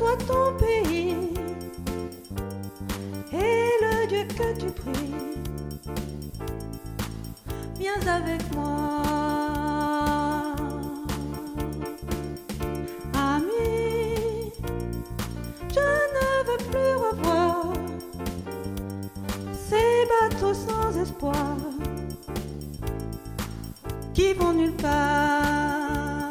à ton pays et le Dieu que tu pries. Viens avec moi, ami, je ne veux plus revoir ces bateaux sans espoir qui vont nulle part.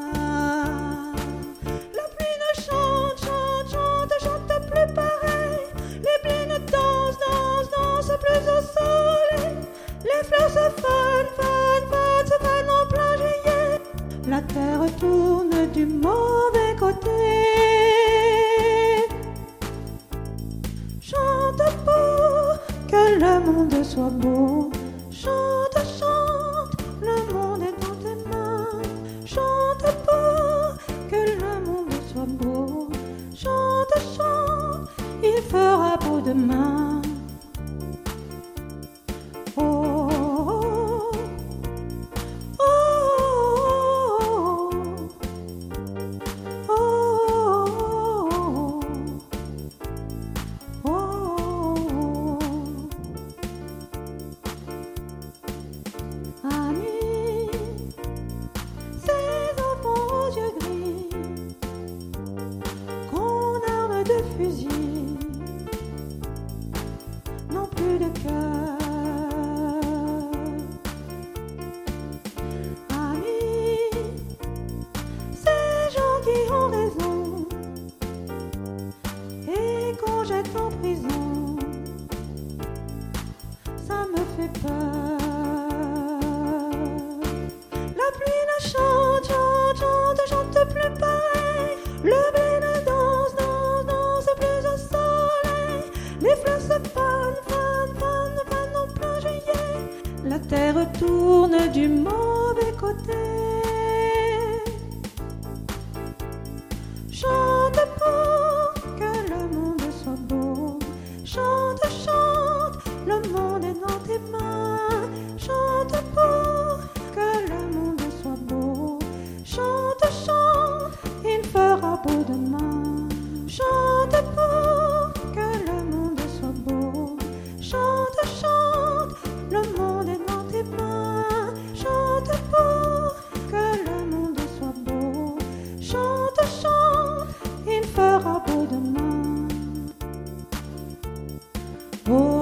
La pluie ne chante, chante, chante, chante plus pareil. Les blés ne dansent, dansent, dansent plus au soleil. Les fleurs se fanent, fanent, fanent, se fanent en plein juillet. La terre tourne du mauvais côté. Chante pour que le monde soit beau. Chante, chante, le monde est dans tes mains. Chante pour que le monde soit beau. Chante, chante, il fera beau demain. Oh, oh, oh, oh, oh, oh, oh. Amis, ces enfants aux yeux gris, qu'on arme de fusil, n'ont plus de cœur. Amis, ces gens qui ont raison et qu'on jette en prison, ça me fait peur. La pluie ne chante, chante, chante, chante plus pareil. Le blé ne danse, danse, danse plus au soleil. Les fleurs se fanent, fanent, fanent, fanent en plein juillet. La terre tourne du mauvais côté. Chante pour que le monde soit beau. Chante, chante, le monde est dans tes mains. Chante pour que le monde soit beau. Chante, chante, il fera beau demain. Chante pour que le monde soit beau. Chante, chante, le monde est dans tes mains. Chante pour que le monde soit beau. Chante, chante, il fera beau demain. Oh,